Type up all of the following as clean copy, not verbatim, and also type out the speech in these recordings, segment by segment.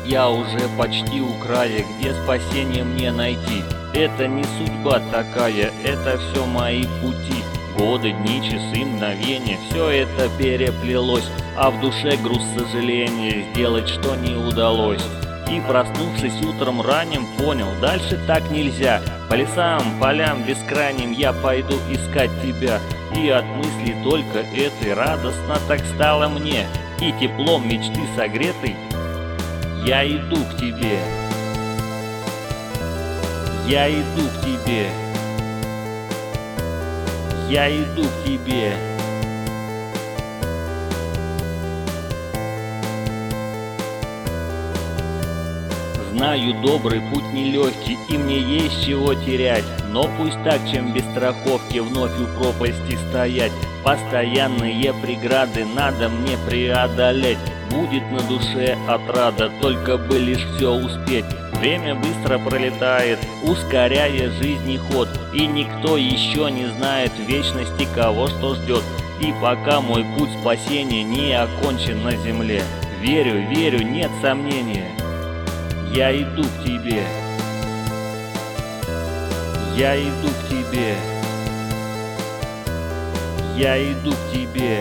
Я уже почти у края, где спасение мне найти? Это не судьба такая, это все мои пути. Годы, дни, часы, мгновения, все это переплелось, а в душе груз сожаления, сделать что не удалось. И проснувшись утром ранним, понял, дальше так нельзя. По лесам, полям бескрайним я пойду искать тебя. И от мысли только этой радостно так стало мне. И теплом мечты согретой я иду к тебе. Я иду к тебе. Я иду к тебе. Знаю, добрый путь нелегкий, и мне есть чего терять. Но пусть так, чем без страховки вновь у пропасти стоять. Постоянные преграды надо мне преодолеть. Будет на душе отрада, только бы лишь все успеть. Время быстро пролетает, ускоряя жизни ход. И никто еще не знает в вечности, кого что ждет. И пока мой путь спасения не окончен на земле, верю, верю, нет сомнения. Я иду к тебе. Я иду к тебе. Я иду к тебе.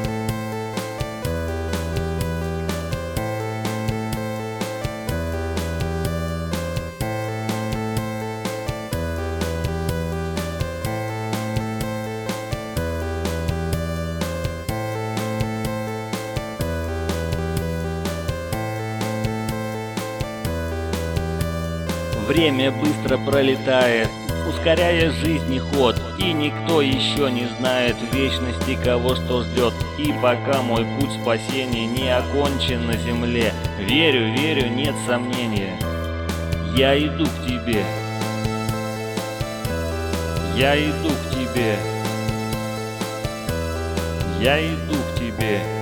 Время быстро пролетает, ускоряя жизни ход. И никто еще не знает в вечности, кого что ждет. И пока мой путь спасения не окончен на земле, верю, верю, нет сомнения. Я иду к тебе. Я иду к тебе. Я иду к тебе.